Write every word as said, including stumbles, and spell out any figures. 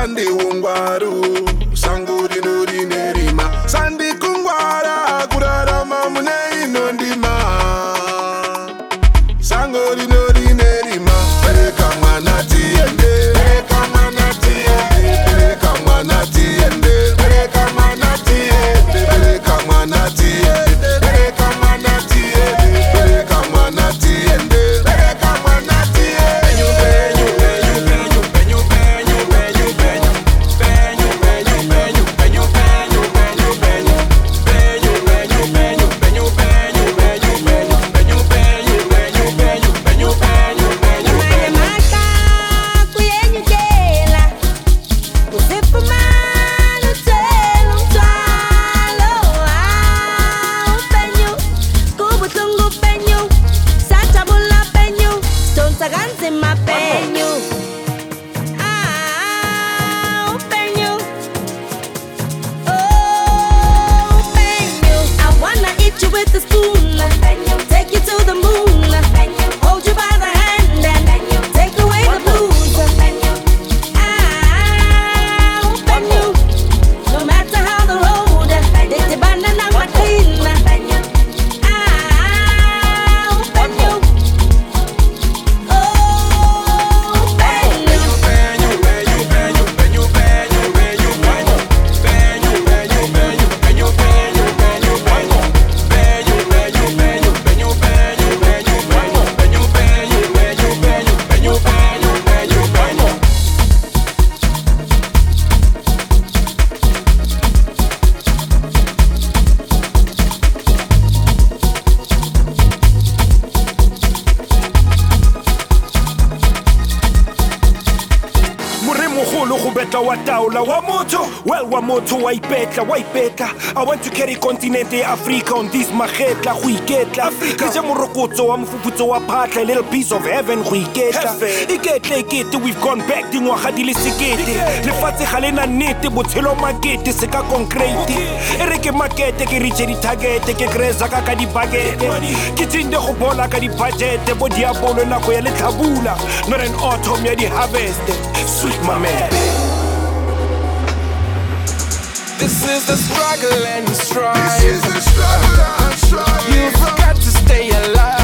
Sandi ungwaru, sanguri nuri nerima. Sandi kungwara, kurara mamune inondima. Sanguri nuri nerima. Pereka mwana tiende, pereka mwana tiende, pereka mwana tiende, pereka mwana tiende, pereka mwana tiende, pereka mwana tiende, pereka mwana tiende, pereka mwana tiende. Well, wamoto waipetla, waipetla. I want to carry continente Africa on this magetla, huiketla. Africa, Kija morokotso wa mfuputso wa patla, a little piece of heaven, huiketla. Iketla, ikete, we've gone back, dingwaga di le sekete. Lefatshe ga lena nnete, botshelo makete, se ka concrete. Ere ke makete, ke reach di target, ke kreza ka ka di bagete. Ke tsinde go bola ka di budget, bo diabolo nako ya letlhabula. Not an autumn ya di harvest. Sweet my man. This is the struggle and strife. This is the struggle and strife. You've got to stay alive.